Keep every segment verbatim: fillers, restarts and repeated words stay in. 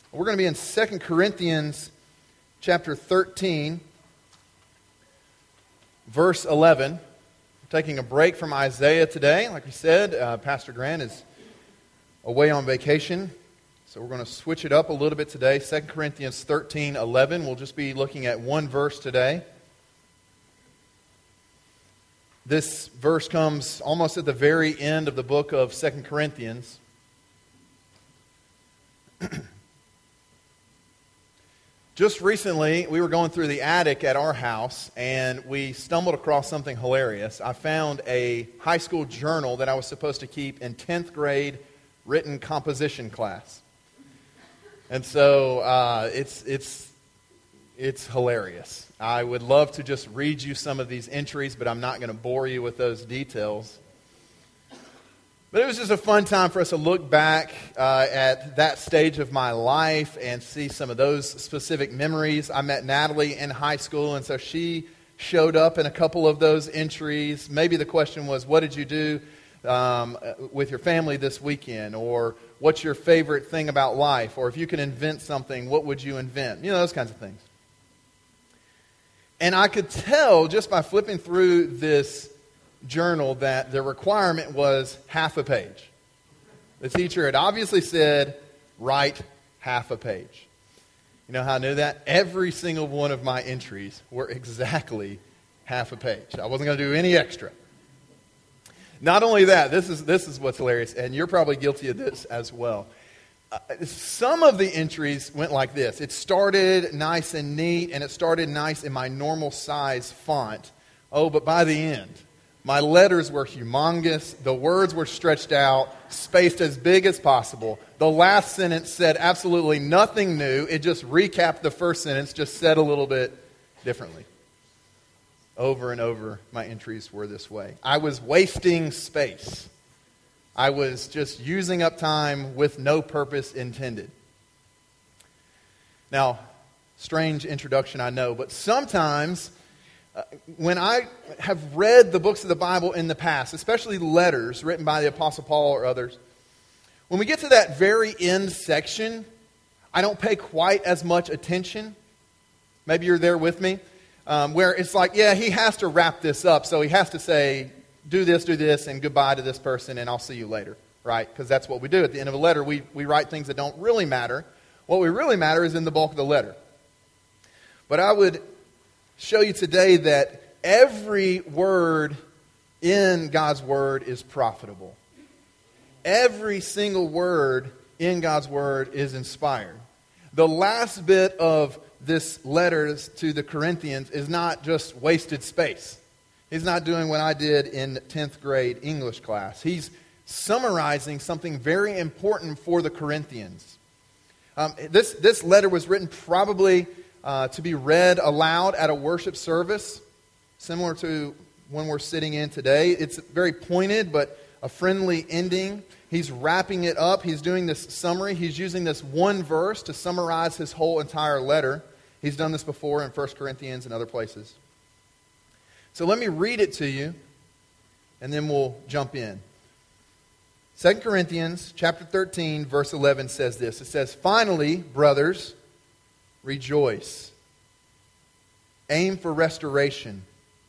We're going to be in Second Corinthians chapter thirteen, verse eleven. We're taking a break from Isaiah today. Like we said, uh, Pastor Grant is away on vacation, so we're going to switch it up a little bit today. Second Corinthians thirteen, eleven. We'll just be looking at one verse today. This verse comes almost at the very end of the book of Second Corinthians. Just recently, we were going through the attic at our house, and we stumbled across something hilarious. I found a high school journal that I was supposed to keep in tenth grade written composition class. And so uh, it's it's it's hilarious. I would love to just read you some of these entries, but I'm not going to bore you with those details. But it was just a fun time for us to look back uh, at that stage of my life and see some of those specific memories. I met Natalie in high school, and so she showed up in a couple of those entries. Maybe the question was, what did you do um, with your family this weekend? Or what's your favorite thing about life? Or if you could invent something, what would you invent? You know, those kinds of things. And I could tell just by flipping through this journal that the requirement was half a page. The teacher had obviously said, write half a page. You know how I knew that? Every single one of my entries were exactly half a page. I wasn't going to do any extra. Not only that, this is this is what's hilarious, and you're probably guilty of this as well. Uh, some of the entries went like this. It started nice and neat, and it started nice in my normal size font. Oh, but by the end, my letters were humongous. The words were stretched out, spaced as big as possible. The last sentence said absolutely nothing new. It just recapped the first sentence, just said a little bit differently. Over and over, my entries were this way. I was wasting space. I was just using up time with no purpose intended. Now, strange introduction, I know, but sometimes Uh, when I have read the books of the Bible in the past, especially letters written by the Apostle Paul or others, when we get to that very end section, I don't pay quite as much attention. Maybe you're there with me, um, where it's like, yeah, he has to wrap this up, so he has to say, do this, do this, and goodbye to this person, and I'll see you later, right? Because that's what we do. At the end of a letter, we, we write things that don't really matter. What we really matter is in the bulk of the letter. But I would show you today that every word in God's Word is profitable. Every single word in God's Word is inspired. The last bit of this letter to the Corinthians is not just wasted space. He's not doing what I did in tenth grade English class. He's summarizing something very important for the Corinthians. Um, this, this letter was written probably Uh, to be read aloud at a worship service, similar to one we're sitting in today. It's very pointed, but a friendly ending. He's wrapping it up. He's doing this summary. He's using this one verse to summarize his whole entire letter. He's done this before in First Corinthians and other places. So let me read it to you, and then we'll jump in. Second Corinthians chapter thirteen, verse eleven says this. It says, "Finally, brothers, rejoice. Aim for restoration.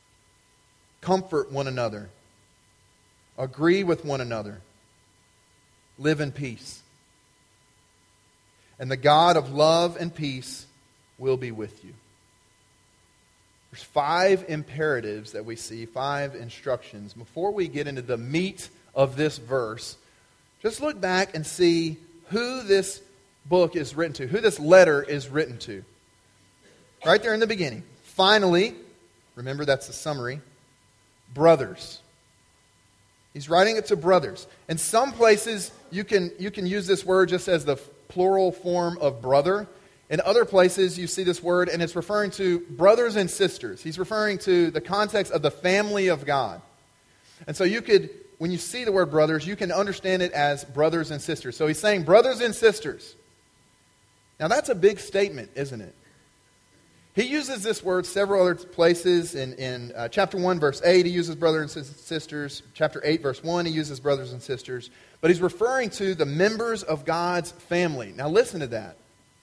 Comfort one another. Agree with one another. Live in peace. And the God of love and peace will be with you." There's five imperatives that we see, five instructions. Before we get into the meat of this verse, just look back and see who this book is written to, who this letter is written to. Right there in the beginning. Finally, remember that's the summary, brothers. He's writing it to brothers. In some places, you can, you can use this word just as the plural form of brother. In other places, you see this word and it's referring to brothers and sisters. He's referring to the context of the family of God. And so you could, when you see the word brothers, you can understand it as brothers and sisters. So he's saying brothers and sisters. Now that's a big statement, isn't it? He uses this word several other places. In, in uh, chapter one, verse eight, he uses brothers and sisters. Chapter eight, verse one, he uses brothers and sisters. But he's referring to the members of God's family. Now listen to that.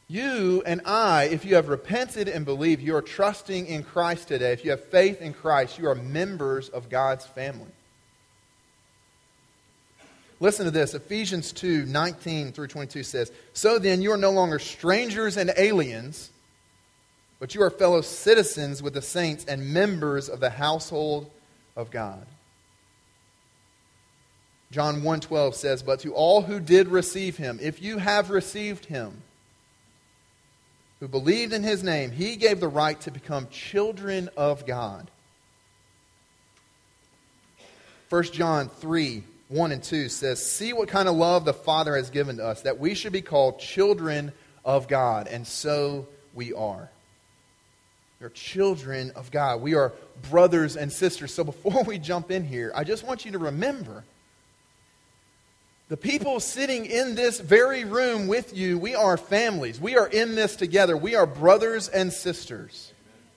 You and I, if you have repented and believed, you are trusting in Christ today. If you have faith in Christ, you are members of God's family. Listen to this. Ephesians two, nineteen through twenty-two says, "So then you are no longer strangers and aliens, but you are fellow citizens with the saints and members of the household of God." John one twelve says, "But to all who did receive him, if you have received him, who believed in his name, he gave the right to become children of God." First John three, one and two says, "See what kind of love the Father has given to us, that we should be called children of God, and so we are." We are children of God. We are brothers and sisters. So before we jump in here, I just want you to remember, the people sitting in this very room with you, we are families. We are in this together. We are brothers and sisters.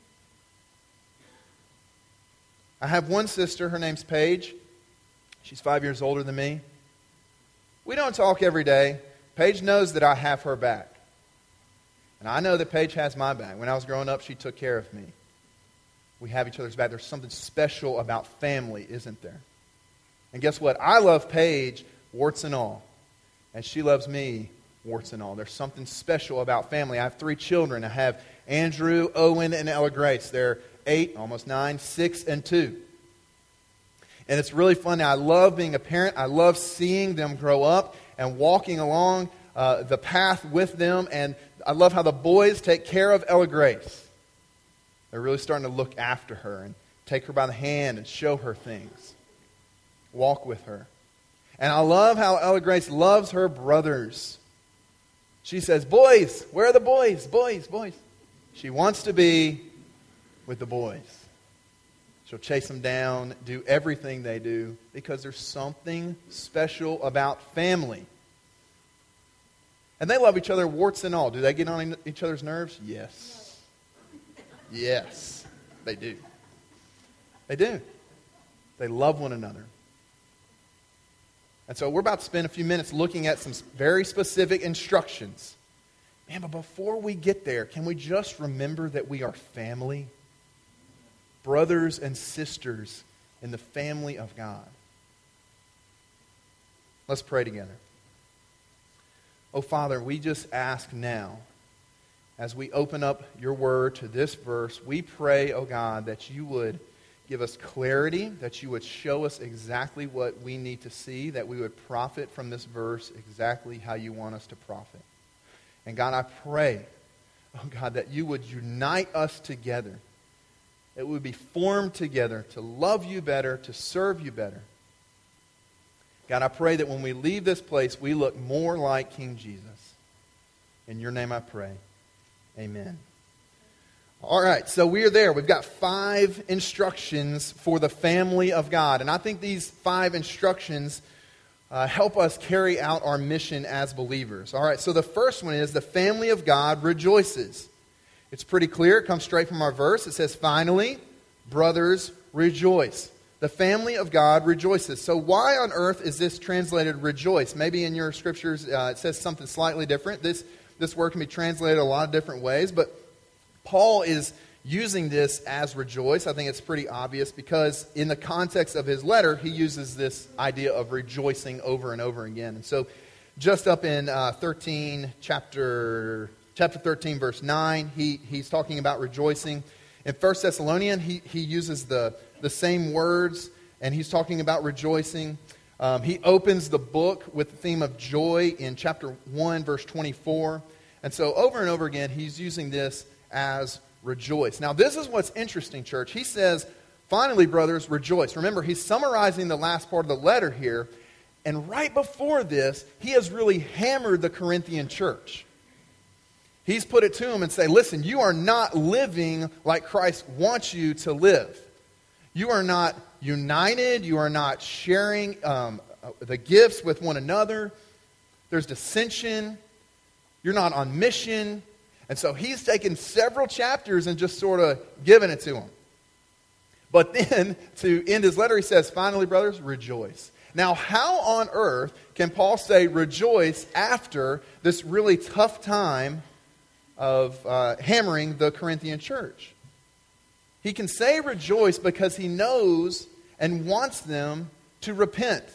I have one sister. Her name's Paige. She's five years older than me. We don't talk every day. Paige knows that I have her back. And I know that Paige has my back. When I was growing up, she took care of me. We have each other's back. There's something special about family, isn't there? And guess what? I love Paige, warts and all. And she loves me, warts and all. There's something special about family. I have three children. I have Andrew, Owen, and Ella Grace. They're eight, almost nine, six, and two. And it's really fun. I love being a parent. I love seeing them grow up and walking along uh, the path with them. And I love how the boys take care of Ella Grace. They're really starting to look after her and take her by the hand and show her things. Walk with her. And I love how Ella Grace loves her brothers. She says, "Boys, where are the boys? Boys, boys." She wants to be with the boys. She'll chase them down, do everything they do, because there's something special about family. And they love each other, warts and all. Do they get on each other's nerves? Yes. Yes, they do. They do. They love one another. And so we're about to spend a few minutes looking at some very specific instructions. Man, but before we get there, can we just remember that we are family? Brothers and sisters in the family of God. Let's pray together. Oh, Father, we just ask now, as we open up your word to this verse, we pray, oh God, that you would give us clarity, that you would show us exactly what we need to see, that we would profit from this verse exactly how you want us to profit. And God, I pray, oh God, that you would unite us together, that we would be formed together to love you better, to serve you better. God, I pray that when we leave this place, we look more like King Jesus. In your name I pray. Amen. All right, so we are there. We've got five instructions for the family of God. And I think these five instructions uh, help us carry out our mission as believers. All right, so the first one is the family of God rejoices. It's pretty clear. It comes straight from our verse. It says, "Finally, brothers, rejoice." The family of God rejoices. So why on earth is this translated rejoice? Maybe in your scriptures uh, it says something slightly different. This, this word can be translated a lot of different ways, but Paul is using this as rejoice. I think it's pretty obvious because in the context of his letter, he uses this idea of rejoicing over and over again. And so just up in uh, thirteen, chapter... Chapter thirteen, verse nine, he, he's talking about rejoicing. In First Thessalonians, he, he uses the, the same words, and he's talking about rejoicing. Um, he opens the book with the theme of joy in chapter one, verse twenty-four. And so over and over again, he's using this as rejoice. Now, this is what's interesting, church. He says, "Finally, brothers, rejoice." Remember, he's summarizing the last part of the letter here. And right before this, he has really hammered the Corinthian church. He's put it to them and say, listen, you are not living like Christ wants you to live. You are not united. You are not sharing um, the gifts with one another. There's dissension. You're not on mission. And so he's taken several chapters and just sort of given it to them. But then, to end his letter, he says, "Finally, brothers, rejoice." Now, how on earth can Paul say rejoice after this really tough time of uh, hammering the Corinthian church. He can say rejoice because he knows and wants them to repent.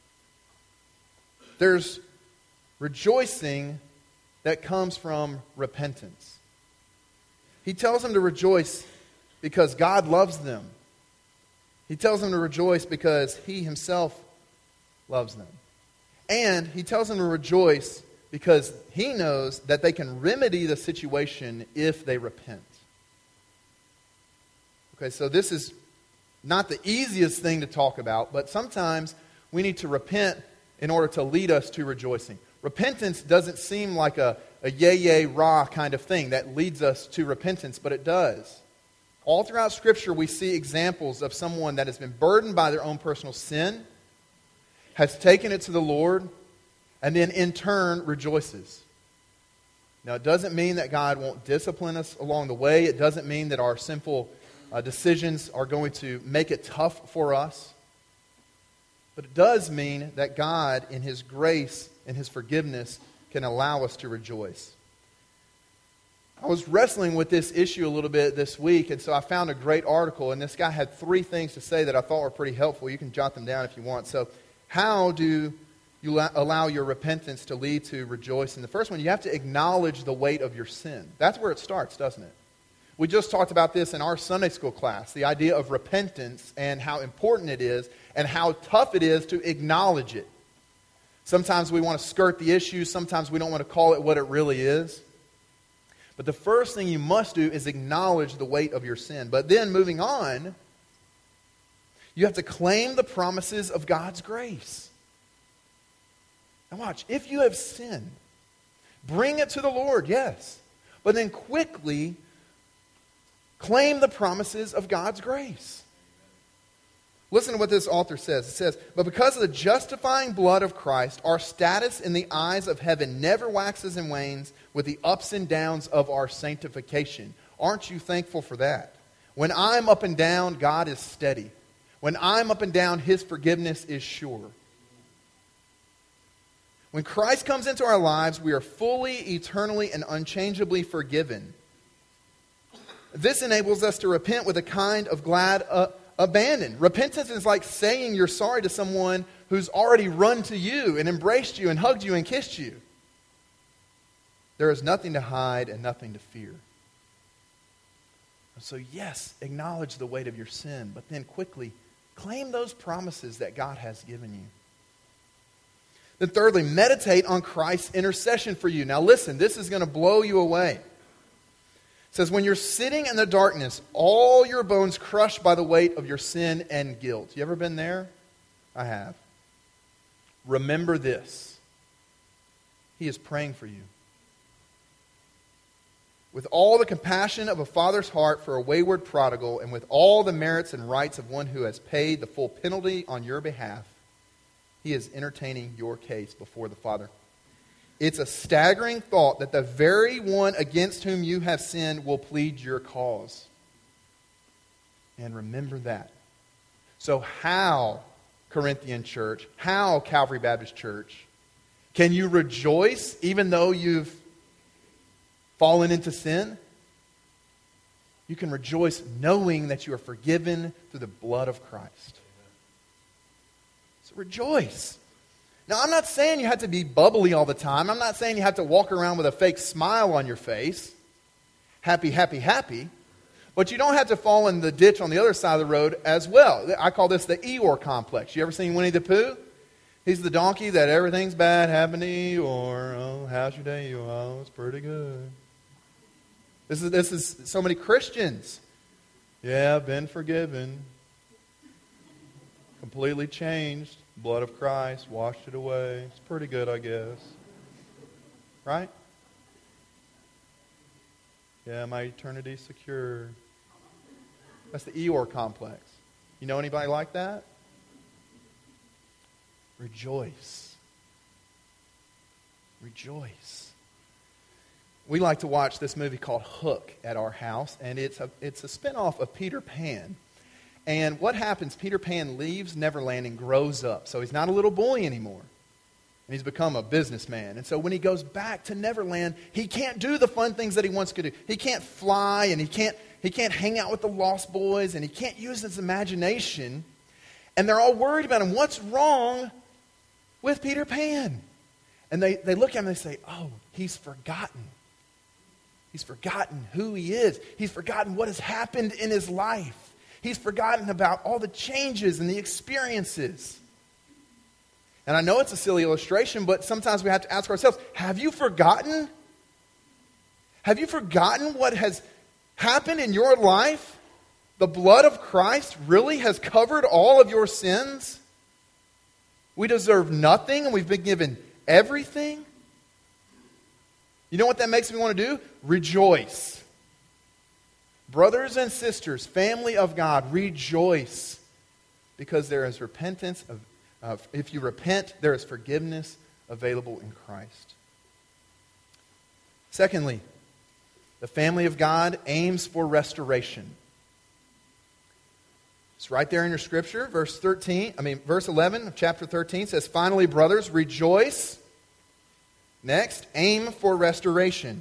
There's rejoicing that comes from repentance. He tells them to rejoice because God loves them. He tells them to rejoice because he himself loves them. And he tells them to rejoice because he knows that they can remedy the situation if they repent. Okay, so this is not the easiest thing to talk about, but sometimes we need to repent in order to lead us to rejoicing. Repentance doesn't seem like a, a yay, yay, rah kind of thing that leads us to repentance, but it does. All throughout Scripture, we see examples of someone that has been burdened by their own personal sin, has taken it to the Lord, and then in turn rejoices. Now, it doesn't mean that God won't discipline us along the way. It doesn't mean that our sinful uh, decisions are going to make it tough for us. But it does mean that God, in His grace and His forgiveness, can allow us to rejoice. I was wrestling with this issue a little bit this week, and so I found a great article, and this guy had three things to say that I thought were pretty helpful. You can jot them down if you want. So, how do you allow your repentance to lead to rejoicing? The first one, you have to acknowledge the weight of your sin. That's where it starts, doesn't it? We just talked about this in our Sunday school class, the idea of repentance and how important it is and how tough it is to acknowledge it. Sometimes we want to skirt the issue. Sometimes we don't want to call it what it really is. But the first thing you must do is acknowledge the weight of your sin. But then moving on, you have to claim the promises of God's grace. Now watch, if you have sinned, bring it to the Lord, yes. But then quickly claim the promises of God's grace. Listen to what this author says. It says, but because of the justifying blood of Christ, our status in the eyes of heaven never waxes and wanes with the ups and downs of our sanctification. Aren't you thankful for that? When I'm up and down, God is steady. When I'm up and down, His forgiveness is sure. When Christ comes into our lives, we are fully, eternally, and unchangeably forgiven. This enables us to repent with a kind of glad uh, abandon. Repentance is like saying you're sorry to someone who's already run to you and embraced you and hugged you and kissed you. There is nothing to hide and nothing to fear. So yes, acknowledge the weight of your sin, but then quickly claim those promises that God has given you. Then thirdly, meditate on Christ's intercession for you. Now listen, this is going to blow you away. It says, when you're sitting in the darkness, all your bones crushed by the weight of your sin and guilt. You ever been there? I have. Remember this. He is praying for you. With all the compassion of a father's heart for a wayward prodigal, and with all the merits and rights of one who has paid the full penalty on your behalf, He is entertaining your case before the Father. It's a staggering thought that the very one against whom you have sinned will plead your cause. And remember that. So how, Corinthian church, how, Calvary Baptist Church, can you rejoice even though you've fallen into sin? You can rejoice knowing that you are forgiven through the blood of Christ. So rejoice. Now, I'm not saying you have to be bubbly all the time. I'm not saying you have to walk around with a fake smile on your face. Happy, happy, happy. But you don't have to fall in the ditch on the other side of the road as well. I call this the Eeyore complex. You ever seen Winnie the Pooh? He's the donkey that everything's bad happened to Eeyore. Oh, how's your day, Eeyore? Oh, it's pretty good. This is, this is so many Christians. Yeah, I've been forgiven. Completely changed. Blood of Christ washed it away. It's pretty good, I guess. Right? Yeah, my eternity secure. That's the Eeyore complex. You know anybody like that? Rejoice. Rejoice. We like to watch this movie called Hook at our house, and it's a, it's a spinoff of Peter Pan. And what happens, Peter Pan leaves Neverland and grows up. So he's not a little boy anymore. And he's become a businessman. And so when he goes back to Neverland, he can't do the fun things that he once could do. He can't fly, and he can't, he can't hang out with the Lost Boys, and he can't use his imagination. And they're all worried about him. What's wrong with Peter Pan? And they, they look at him and they say, oh, he's forgotten. He's forgotten who he is. He's forgotten what has happened in his life. He's forgotten about all the changes and the experiences. And I know it's a silly illustration, but sometimes we have to ask ourselves, have you forgotten? Have you forgotten what has happened in your life? The blood of Christ really has covered all of your sins. We deserve nothing, and we've been given everything. You know what that makes me want to do? Rejoice. Brothers and sisters, family of God, rejoice. Because there is repentance of Uh, if you repent, there is forgiveness available in Christ. Secondly, the family of God aims for restoration. It's right there in your scripture, verse thirteen. I mean, verse eleven of chapter thirteen says, "Finally, brothers, rejoice." Next, aim for restoration.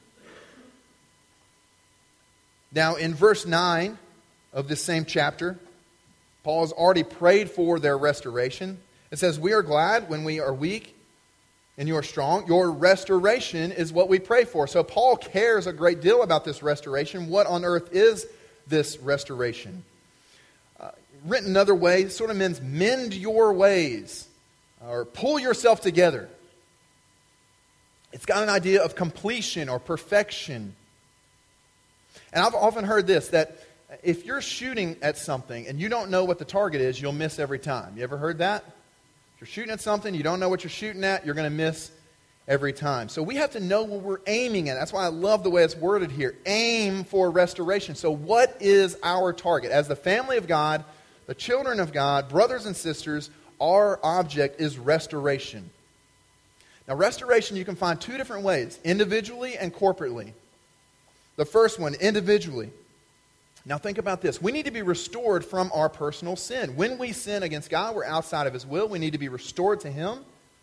Now, in verse nine of this same chapter, Paul has already prayed for their restoration. It says, "We are glad when we are weak and you are strong." Your restoration is what we pray for. So Paul cares a great deal about this restoration. What on earth is this restoration? Uh, written another way, it sort of means mend your ways or pull yourself together. It's got an idea of completion or perfection. And I've often heard this, that if you're shooting at something and you don't know what the target is, you'll miss every time. You ever heard that? If you're shooting at something, you don't know what you're shooting at, you're going to miss every time. So we have to know what we're aiming at. That's why I love the way it's worded here. Aim for restoration. So what is our target? As the family of God, the children of God, brothers and sisters, our object is restoration. Now, restoration you can find two different ways, individually and corporately. The first one, individually. Now think about this. We need to be restored from our personal sin. When we sin against God, we're outside of His will. We need to be restored to Him.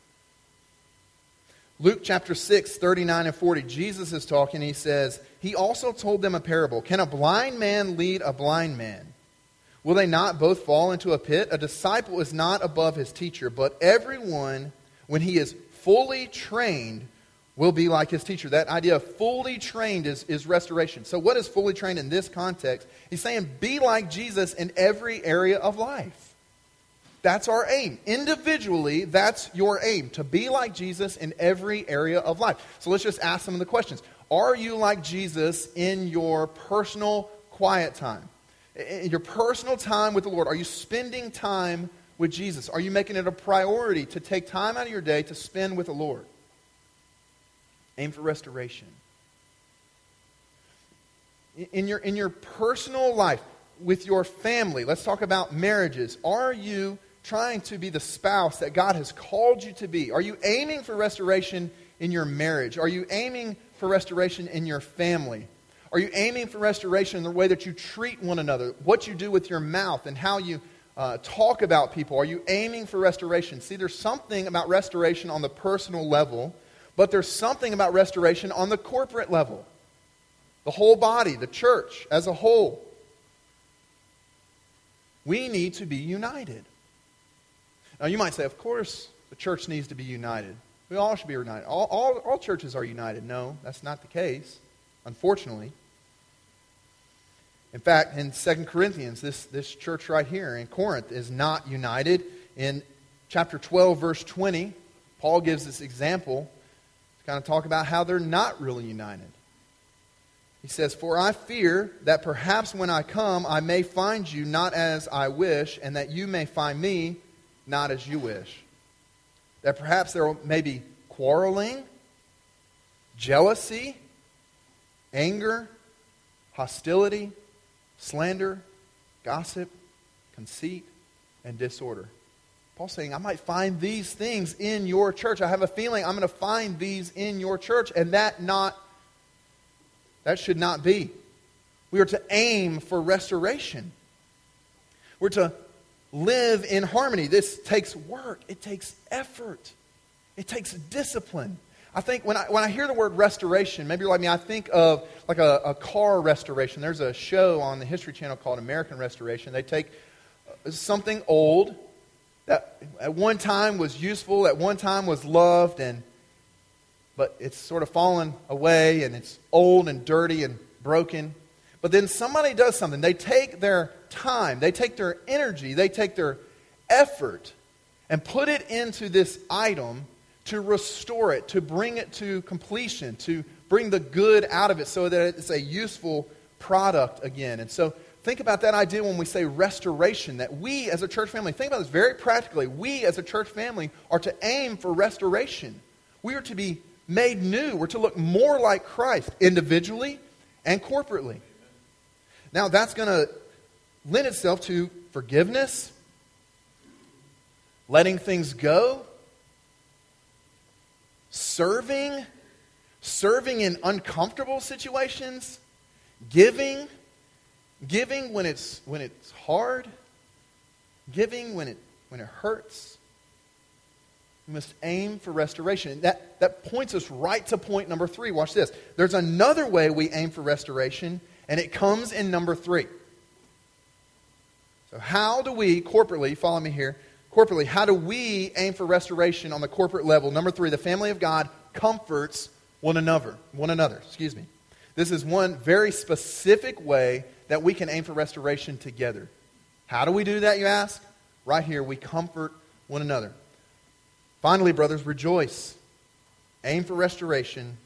Luke chapter six, thirty-nine and forty, Jesus is talking. He says, "He also told them a parable. Can a blind man lead a blind man? Will they not both fall into a pit? A disciple is not above his teacher, but everyone, when he is fully trained, will be like his teacher." That idea of fully trained is, is restoration. So what is fully trained in this context? He's saying be like Jesus in every area of life. That's our aim. Individually, that's your aim, to be like Jesus in every area of life. So let's just ask some of the questions. Are you like Jesus in your personal quiet time? In your personal time with the Lord? Are you spending time with Jesus? Are you making it a priority to take time out of your day to spend with the Lord? Aim for restoration. In your, in your personal life, with your family, let's talk about marriages. Are you trying to be the spouse that God has called you to be? Are you aiming for restoration in your marriage? Are you aiming for restoration in your family? Are you aiming for restoration in the way that you treat one another, what you do with your mouth, and how you uh, talk about people? Are you aiming for restoration? See, there's something about restoration on the personal level, but there's something about restoration on the corporate level. The whole body, the church as a whole. We need to be united. Now you might say, of course the church needs to be united. We all should be united. All, all, all churches are united. No, that's not the case, unfortunately. In fact, in Second Corinthians, this, this church right here in Corinth is not united. In chapter twelve, verse twenty, Paul gives this example to kind of talk about how they're not really united. He says, "For I fear that perhaps when I come, I may find you not as I wish, and that you may find me not as you wish. That perhaps there may be quarreling, jealousy, anger, hostility, slander, gossip, conceit, and disorder." Paul's saying, I might find these things in your church. I have a feeling I'm going to find these in your church, and that not that should not be. We are to aim for restoration. We're to live in harmony. This takes work. It takes effort. It takes discipline. I think when I, when I hear the word restoration, maybe you're like me, I think of like a, a car restoration. There's a show on the History Channel called American Restoration. They take something old that at one time was useful, at one time was loved, and but it's sort of fallen away, and it's old and dirty and broken. But then somebody does something. They take their time, they take their energy, they take their effort, and put it into this item to restore it, to bring it to completion, to bring the good out of it so that it's a useful product again. And so think about that idea when we say restoration, that we as a church family, think about this very practically, we as a church family are to aim for restoration. We are to be made new. We're to look more like Christ individually and corporately. Now that's going to lend itself to forgiveness, letting things go, serving, serving in uncomfortable situations, giving, giving when it's when it's hard, giving when it when it hurts. We must aim for restoration. That that points us right to point number three. Watch this. There's another way we aim for restoration, and it comes in number three. So how do we corporately, follow me here, corporately, how do we aim for restoration on the corporate level? Number three, the family of God comforts one another. One another, excuse me. This is one very specific way that we can aim for restoration together. How do we do that, you ask? Right here, we comfort one another. Finally, brothers, rejoice. Aim for restoration.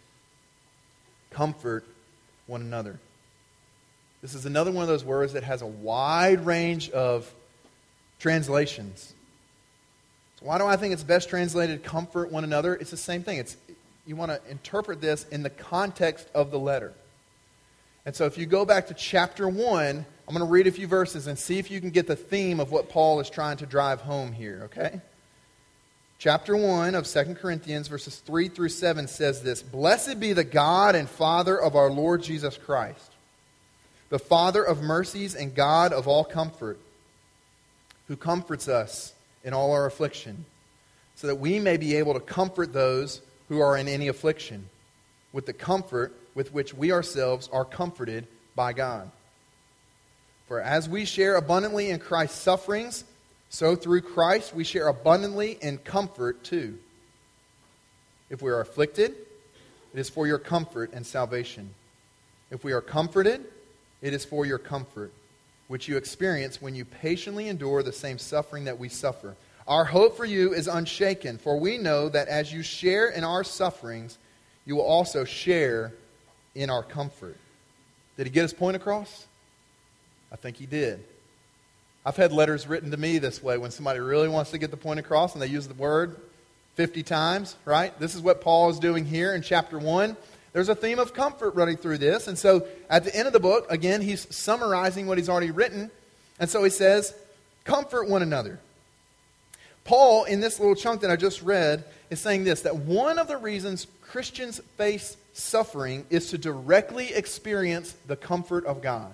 Comfort one another. This is another one of those words that has a wide range of translations. So why do I think it's best translated comfort one another? It's the same thing. It's you want to interpret this in the context of the letter. And so if you go back to chapter one, I'm going to read a few verses and see if you can get the theme of what Paul is trying to drive home here, okay? Chapter one of Second Corinthians, verses three through seven says this: Blessed be the God and Father of our Lord Jesus Christ, the Father of mercies and God of all comfort, who comforts us in all our affliction, so that we may be able to comfort those who are in any affliction, with the comfort with which we ourselves are comforted by God. For as we share abundantly in Christ's sufferings, so through Christ we share abundantly in comfort too. If we are afflicted, it is for your comfort and salvation. If we are comforted, it is for your comfort, which you experience when you patiently endure the same suffering that we suffer. Our hope for you is unshaken, for we know that as you share in our sufferings, you will also share in our comfort. Did he get his point across? I think he did. I've had letters written to me this way when somebody really wants to get the point across and they use the word fifty times, right? This is what Paul is doing here in chapter one. There's a theme of comfort running through this. And so at the end of the book, again, he's summarizing what he's already written. And so he says, comfort one another. Paul, in this little chunk that I just read, is saying this, that one of the reasons Christians face suffering is to directly experience the comfort of God.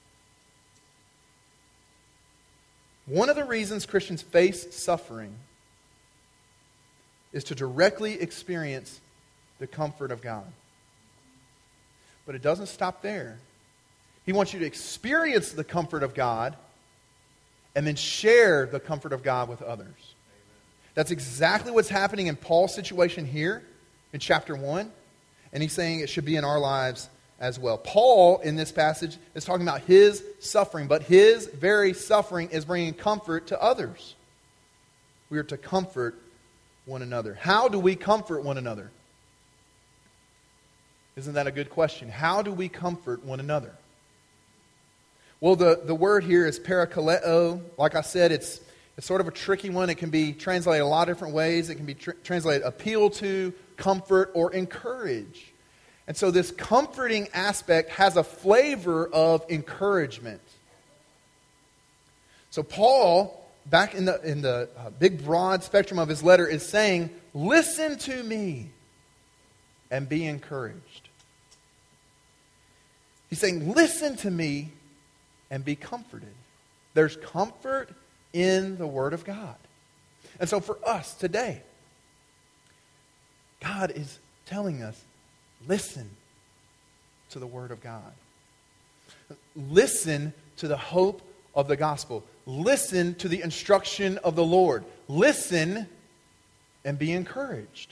One of the reasons Christians face suffering is to directly experience the comfort of God. But it doesn't stop there. He wants you to experience the comfort of God and then share the comfort of God with others. Amen. That's exactly what's happening in Paul's situation here in chapter one. And he's saying it should be in our lives as well. Paul, in this passage, is talking about his suffering, but his very suffering is bringing comfort to others. We are to comfort one another. How do we comfort one another? Isn't that a good question? How do we comfort one another? Well, the, the word here is parakaleo. Like I said, it's, it's sort of a tricky one. It can be translated a lot of different ways. It can be tr- translated appeal to, comfort, or encourage. And so this comforting aspect has a flavor of encouragement. So Paul, back in the, in the uh, big broad spectrum of his letter, is saying, listen to me and be encouraged. He's saying, listen to me and be comforted. There's comfort in the Word of God. And so for us today, God is telling us, listen to the Word of God. Listen to the hope of the gospel. Listen to the instruction of the Lord. Listen and be encouraged.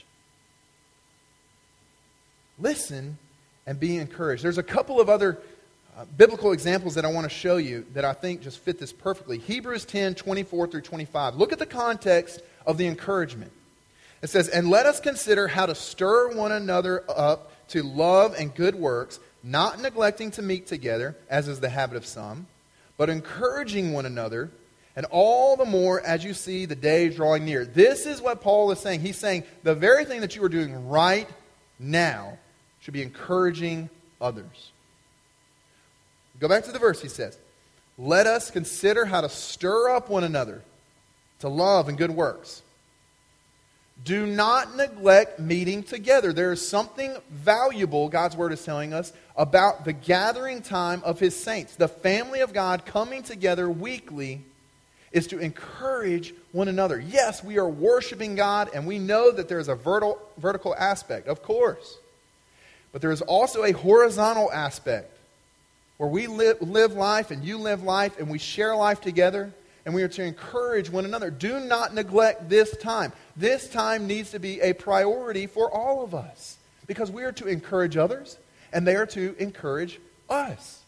Listen and be encouraged. There's a couple of other uh, biblical examples that I want to show you that I think just fit this perfectly. Hebrews ten, twenty-four through twenty-five. Look at the context of the encouragement. It says, "And let us consider how to stir one another up to love and good works, not neglecting to meet together, as is the habit of some, but encouraging one another, and all the more as you see the day drawing near." This is what Paul is saying. He's saying the very thing that you are doing right now should be encouraging others. Go back to the verse, he says, "Let us consider how to stir up one another to love and good works. Do not neglect meeting together." There is something valuable, God's Word is telling us, about the gathering time of His saints. The family of God coming together weekly is to encourage one another. Yes, we are worshiping God, and we know that there is a vertical, vertical aspect, of course. But there is also a horizontal aspect where we live, live life and you live life and we share life together. And we are to encourage one another. Do not neglect this time. This time needs to be a priority for all of us. Because we are to encourage others, and they are to encourage us.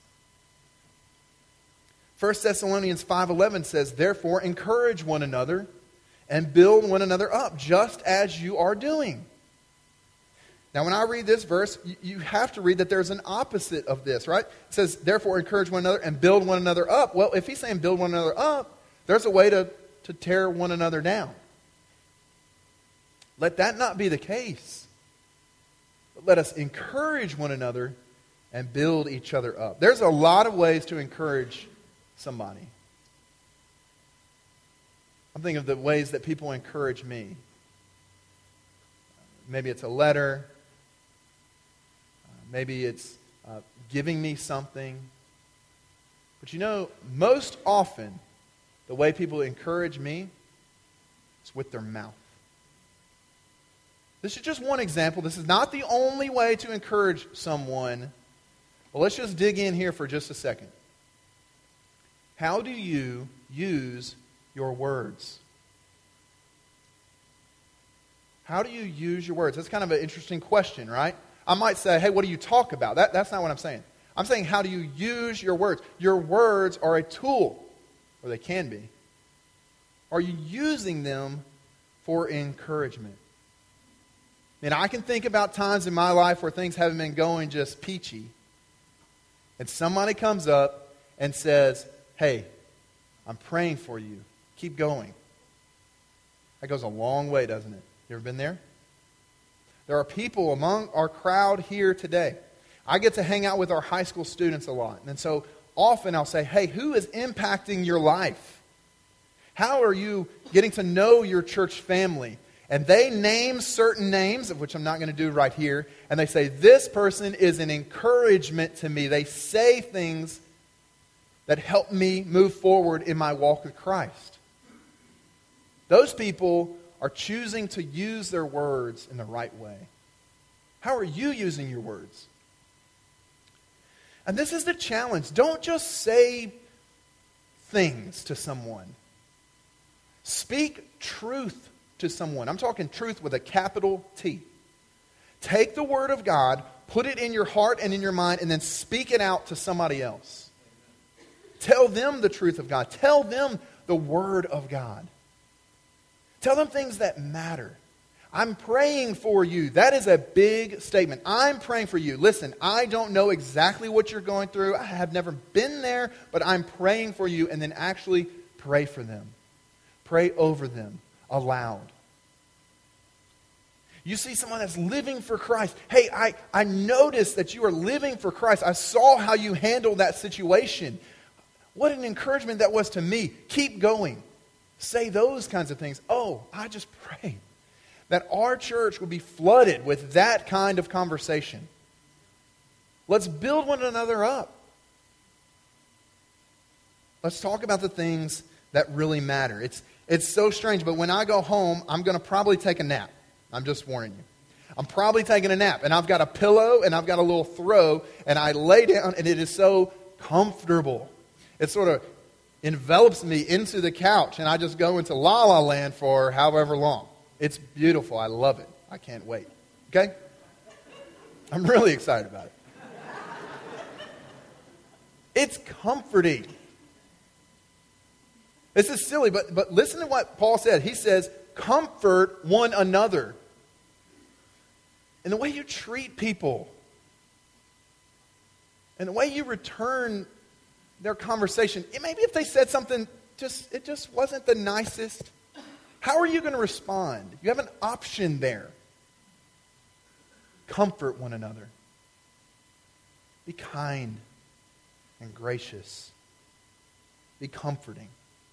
First Thessalonians five eleven says, "Therefore encourage one another and build one another up, just as you are doing." Now when I read this verse, you, you have to read that there's an opposite of this, right? It says, "Therefore encourage one another and build one another up." Well, if he's saying build one another up, there's a way to, to tear one another down. Let that not be the case. But let us encourage one another and build each other up. There's a lot of ways to encourage somebody. I'm thinking of the ways that people encourage me. Maybe it's a letter. Maybe it's uh, giving me something. But you know, most often, the way people encourage me is with their mouth. This is just one example. This is not the only way to encourage someone. But let's just dig in here for just a second. How do you use your words? How do you use your words? That's kind of an interesting question, right? I might say, hey, what do you talk about? That, that's not what I'm saying. I'm saying, how do you use your words? Your words are a tool. Or they can be. Are you using them for encouragement? And I can think about times in my life where things haven't been going just peachy. And somebody comes up and says, hey, I'm praying for you. Keep going. That goes a long way, doesn't it? You ever been there? There are people among our crowd here today. I get to hang out with our high school students a lot. And so often I'll say, hey, who is impacting your life? How are you getting to know your church family? And they name certain names, of which I'm not going to do right here, and they say, this person is an encouragement to me. They say things that help me move forward in my walk with Christ. Those people are choosing to use their words in the right way. How are you using your words? And this is the challenge. Don't just say things to someone. Speak truth to someone. I'm talking truth with a capital T. Take the Word of God, put it in your heart and in your mind, and then speak it out to somebody else. Tell them the truth of God. Tell them the Word of God. Tell them things that matter. I'm praying for you. That is a big statement. I'm praying for you. Listen, I don't know exactly what you're going through. I have never been there, but I'm praying for you. And then actually pray for them. Pray over them aloud. You see someone that's living for Christ. Hey, I, I noticed that you are living for Christ. I saw how you handled that situation. What an encouragement that was to me. Keep going. Say those kinds of things. Oh, I just pray that our church would be flooded with that kind of conversation. Let's build one another up. Let's talk about the things that really matter. It's, it's so strange, but when I go home, I'm going to probably take a nap. I'm just warning you. I'm probably taking a nap, and I've got a pillow, and I've got a little throw, and I lay down, and it is so comfortable. It sort of envelops me into the couch, and I just go into la la land for however long. It's beautiful. I love it. I can't wait. Okay? I'm really excited about it. It's comforting. This is silly, but, but listen to what Paul said. He says, comfort one another. And the way you treat people, and the way you return their conversation, it, maybe if they said something, just it just wasn't the nicest, how are you going to respond? You have an option there. Comfort one another. Be kind and gracious. Be comforting.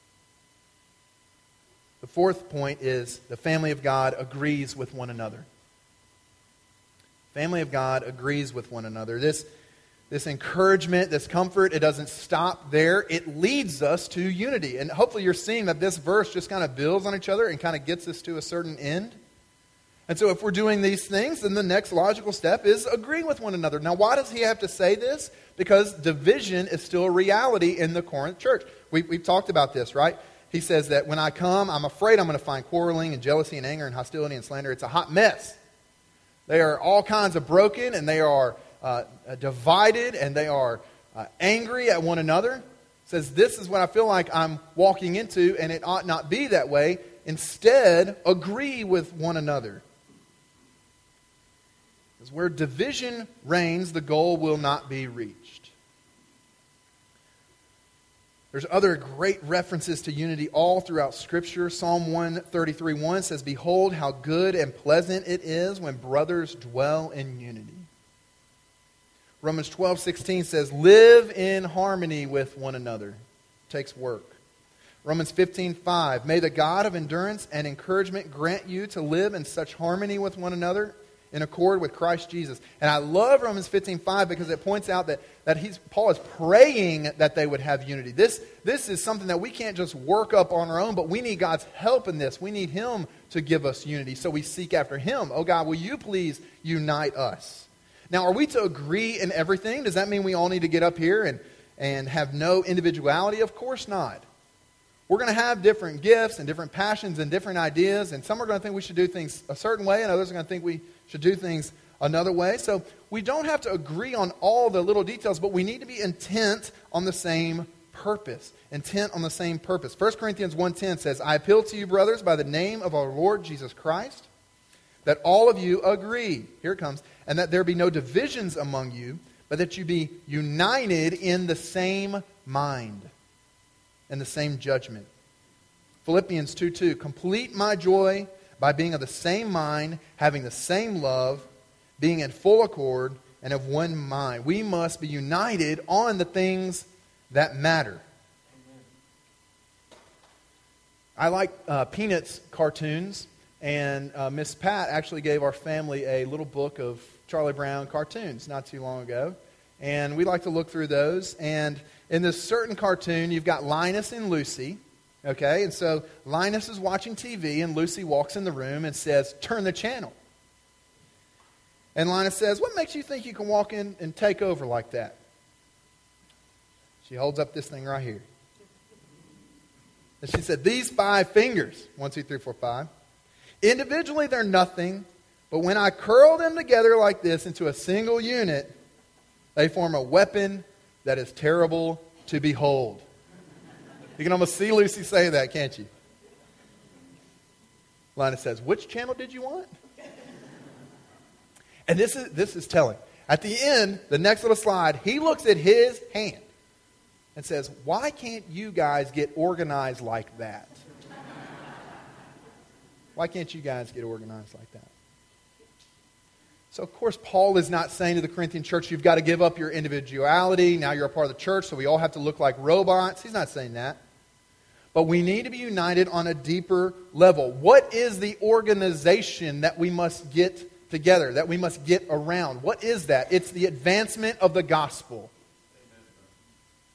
The fourth point is the family of God agrees with one another. Family of God agrees with one another. This, this encouragement, this comfort, it doesn't stop there. It leads us to unity. And hopefully you're seeing that this verse just kind of builds on each other and kind of gets us to a certain end. And so if we're doing these things, then the next logical step is agreeing with one another. Now, why does he have to say this? Because division is still a reality in the Corinth church. We, we've talked about this, right? He says that when I come, I'm afraid I'm going to find quarreling and jealousy and anger and hostility and slander. It's a hot mess. They are all kinds of broken, and they are uh, divided, and they are uh, angry at one another. He says, this is what I feel like I'm walking into, and it ought not be that way. Instead, agree with one another. Because where division reigns, the goal will not be reached. There's other great references to unity all throughout Scripture. Psalm one thirty-three one says, behold how good and pleasant it is when brothers dwell in unity. Romans twelve sixteen says, live in harmony with one another. It takes work. Romans fifteen five, may the God of endurance and encouragement grant you to live in such harmony with one another in accord with Christ Jesus. And I love Romans fifteen five because it points out that, that he's, Paul is praying that they would have unity. This, this is something that we can't just work up on our own, but we need God's help in this. We need Him to give us unity, so we seek after Him. Oh God, will you please unite us? Now, are we to agree in everything? Does that mean we all need to get up here and, and have no individuality? Of course not. We're going to have different gifts and different passions and different ideas, and some are going to think we should do things a certain way, and others are going to think we should do things another way. So we don't have to agree on all the little details, but we need to be intent on the same purpose. Intent on the same purpose. First Corinthians one ten says, I appeal to you, brothers, by the name of our Lord Jesus Christ, that all of you agree, here it comes, and that there be no divisions among you, but that you be united in the same mind and the same judgment. Philippians two two, complete my joy by being of the same mind, having the same love, being in full accord, and of one mind. We must be united on the things that matter. Amen. I like uh, Peanuts cartoons, and uh, Miss Pat actually gave our family a little book of Charlie Brown cartoons not too long ago. And we like to look through those. And in this certain cartoon, you've got Linus and Lucy. Okay, and so Linus is watching T V, and Lucy walks in the room and says, turn the channel. And Linus says, what makes you think you can walk in and take over like that? She holds up this thing right here. And she said, these five fingers, one, two, three, four, five, individually they're nothing, but when I curl them together like this into a single unit, they form a weapon that is terrible to behold. You can almost see Lucy say that, can't you? Linus says, which channel did you want? And this is this is telling. At the end, the next little slide, he looks at his hand and says, why can't you guys get organized like that? Why can't you guys get organized like that? So, of course, Paul is not saying to the Corinthian church, you've got to give up your individuality. Now you're a part of the church, so we all have to look like robots. He's not saying that. But we need to be united on a deeper level. What is the organization that we must get together, that we must get around? What is that? It's the advancement of the gospel.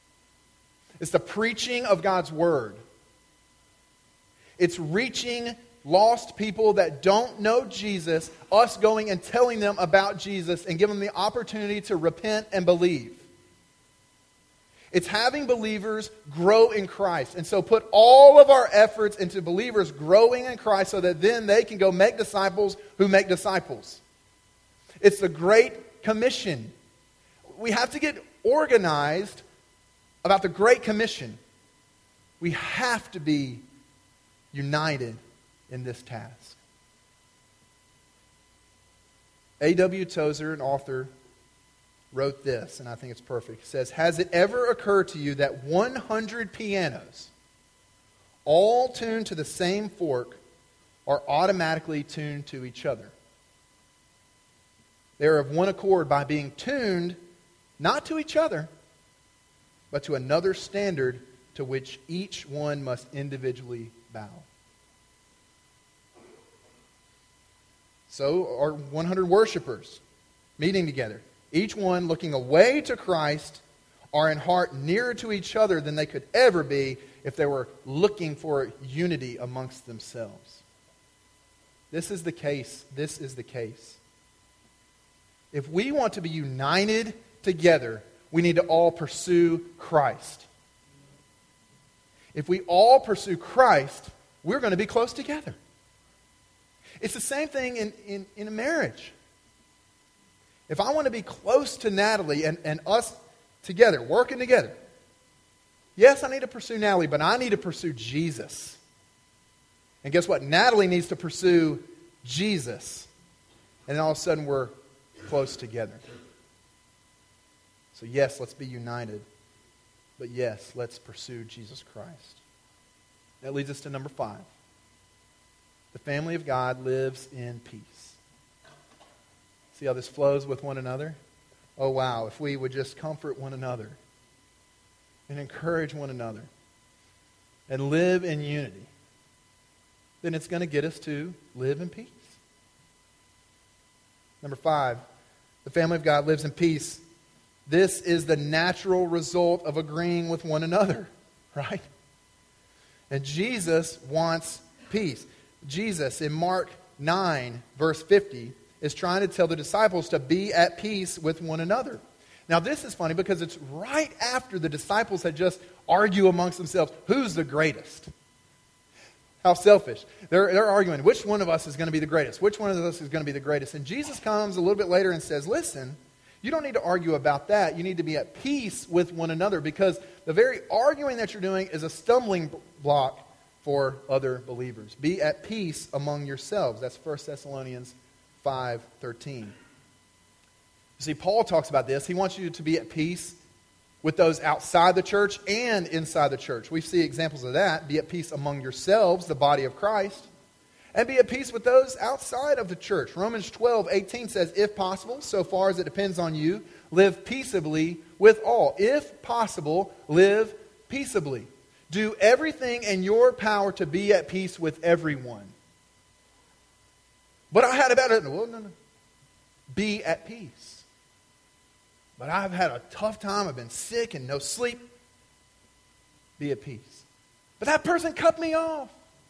It's the preaching of God's word. It's reaching lost people that don't know Jesus, us going and telling them about Jesus and giving them the opportunity to repent and believe. It's having believers grow in Christ. And so put all of our efforts into believers growing in Christ so that then they can go make disciples who make disciples. It's the Great Commission. We have to get organized about the Great Commission. We have to be united in this task. A W Tozer, an author, wrote this, and I think it's perfect. He says, "Has it ever occurred to you that one hundred pianos, all tuned to the same fork, are automatically tuned to each other? They are of one accord by being tuned not to each other, but to another standard to which each one must individually bow." So are one hundred worshipers meeting together, each one looking away to Christ, are in heart nearer to each other than they could ever be if they were looking for unity amongst themselves. This is the case. This is the case. If we want to be united together, we need to all pursue Christ. If we all pursue Christ, we're going to be close together. It's the same thing in, in, in a marriage. If I want to be close to Natalie and, and us together, working together, yes, I need to pursue Natalie, but I need to pursue Jesus. And guess what? Natalie needs to pursue Jesus. And then all of a sudden we're close together. So yes, let's be united. But yes, let's pursue Jesus Christ. That leads us to number five. The family of God lives in peace. See how this flows with one another? Oh wow, if we would just comfort one another and encourage one another and live in unity, then it's going to get us to live in peace. Number five, the family of God lives in peace. This is the natural result of agreeing with one another, right? And Jesus wants peace. Jesus, in Mark nine, verse fifty, is trying to tell the disciples to be at peace with one another. Now, this is funny because it's right after the disciples had just argued amongst themselves, who's the greatest? How selfish. They're, they're arguing, which one of us is going to be the greatest? Which one of us is going to be the greatest? And Jesus comes a little bit later and says, listen, you don't need to argue about that. You need to be at peace with one another because the very arguing that you're doing is a stumbling block for other believers. Be at peace among yourselves. That's First Thessalonians five thirteen. You see, Paul talks about this. He wants you to be at peace with those outside the church and inside the church. We see examples of that. Be at peace among yourselves, the body of Christ, and be at peace with those outside of the church. Romans twelve eighteen says, if possible, so far as it depends on you, live peaceably with all. If possible, live peaceably. Do everything in your power to be at peace with everyone. But I had about it. Well, no, no. Be at peace. But I've had a tough time. I've been sick and no sleep. Be at peace. But that person cut me off.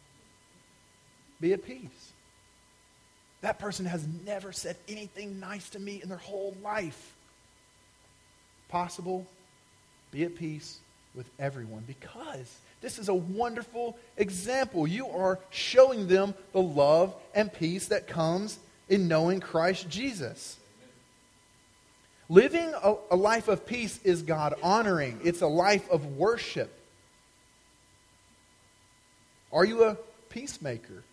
Be at peace. That person has never said anything nice to me in their whole life. Possible, be at peace with everyone because this is a wonderful example. You are showing them the love and peace that comes in knowing Christ Jesus. Living a, a life of peace is God-honoring. It's a life of worship. Are you a peacemaker?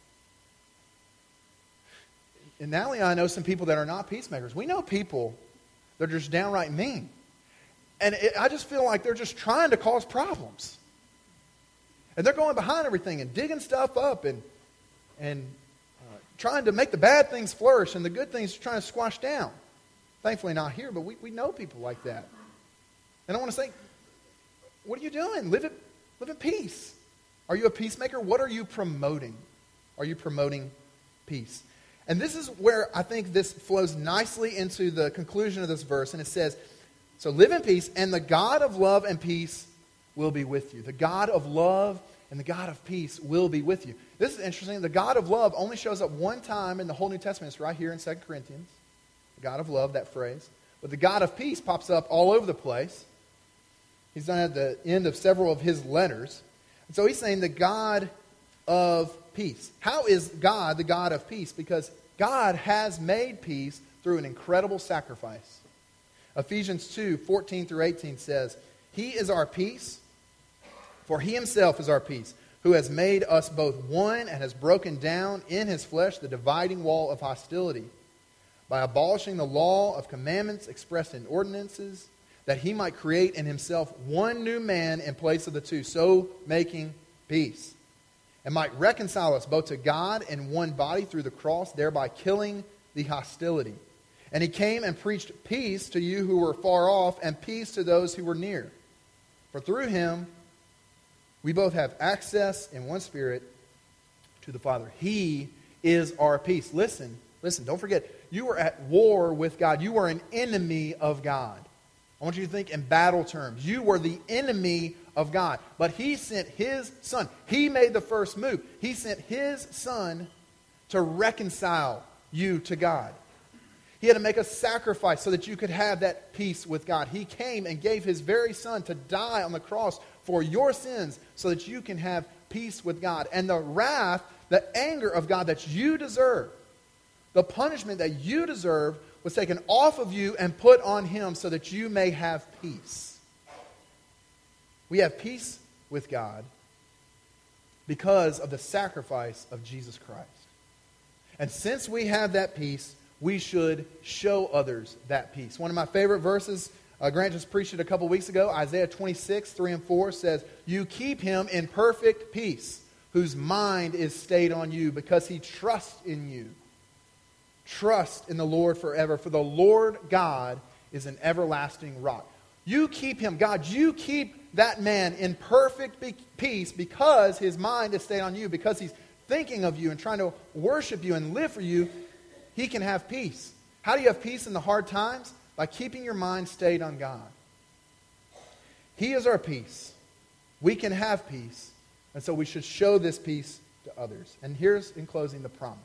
And Natalie and I know some people that are not peacemakers. We know people that are just downright mean. And it, I just feel like they're just trying to cause problems. And they're going behind everything and digging stuff up and, and uh, trying to make the bad things flourish and the good things trying to squash down. Thankfully not here, but we, we know people like that. And I want to say, what are you doing? Live, it, live in peace. Are you a peacemaker? What are you promoting? Are you promoting peace? And this is where I think this flows nicely into the conclusion of this verse. And it says, so live in peace, and the God of love and peace will be with you. The God of love and the God of peace will be with you. This is interesting. The God of love only shows up one time in the whole New Testament. It's right here in Second Corinthians. The God of love, that phrase. But the God of peace pops up all over the place. He's done it at the end of several of his letters. And so he's saying the God of peace. How is God the God of peace? Because God has made peace through an incredible sacrifice. Ephesians two, fourteen through eighteen says, He is our peace, for He Himself is our peace, who has made us both one and has broken down in His flesh the dividing wall of hostility, by abolishing the law of commandments expressed in ordinances, that He might create in Himself one new man in place of the two, so making peace, and might reconcile us both to God in one body through the cross, thereby killing the hostility. And He came and preached peace to you who were far off, and peace to those who were near. For through Him we both have access in one Spirit to the Father. He is our peace. Listen, listen, don't forget, you are at war with God. You are an enemy of God. I want you to think in battle terms. You were the enemy of God. But He sent His Son. He made the first move. He sent His Son to reconcile you to God. He had to make a sacrifice so that you could have that peace with God. He came and gave His very Son to die on the cross for your sins so that you can have peace with God. And the wrath, the anger of God that you deserve, the punishment that you deserve, was taken off of you and put on Him so that you may have peace. We have peace with God because of the sacrifice of Jesus Christ. And since we have that peace, we should show others that peace. One of my favorite verses, uh, Grant just preached it a couple weeks ago, Isaiah twenty-six, three and four says, You keep him in perfect peace, whose mind is stayed on you, because he trusts in you. Trust in the Lord forever, for the Lord God is an everlasting rock. You keep him, God, you keep that man in perfect peace because his mind is stayed on you, because he's thinking of you and trying to worship you and live for you. He can have peace. How do you have peace in the hard times? By keeping your mind stayed on God. He is our peace. We can have peace. And so we should show this peace to others. And here's, in closing, the promise.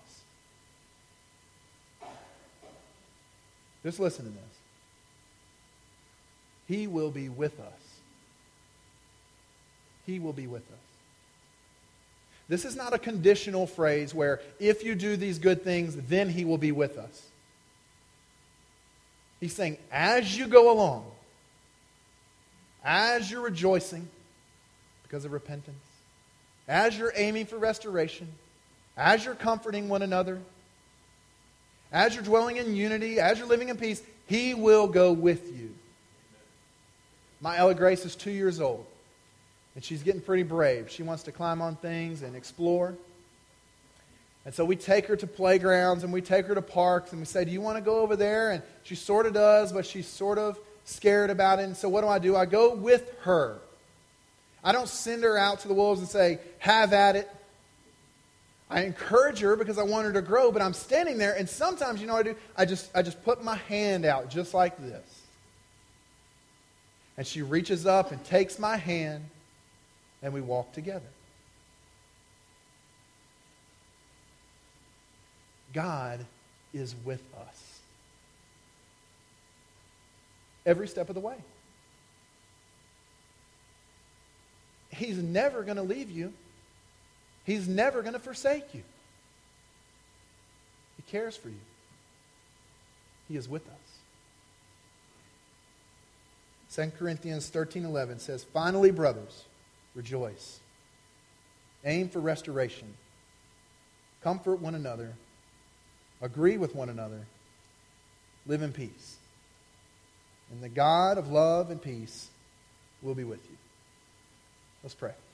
Just listen to this. He will be with us. He will be with us. This is not a conditional phrase where if you do these good things, then He will be with us. He's saying, as you go along, as you're rejoicing because of repentance, as you're aiming for restoration, as you're comforting one another, as you're dwelling in unity, as you're living in peace, He will go with you. My Ella Grace is two years old, and she's getting pretty brave. She wants to climb on things and explore. And so we take her to playgrounds and we take her to parks and we say, do you want to go over there? And she sort of does, but she's sort of scared about it. And so what do I do? I go with her. I don't send her out to the wolves and say, have at it. I encourage her because I want her to grow, but I'm standing there, and sometimes, you know what I do? I just, I just put my hand out just like this. And she reaches up and takes my hand, and we walk together. God is with us every step of the way. He's never going to leave you. He's never going to forsake you. He cares for you. He is with us. Second Corinthians thirteen eleven says, finally, brothers, rejoice. Aim for restoration. Comfort one another. Agree with one another. Live in peace. And the God of love and peace will be with you. Let's pray.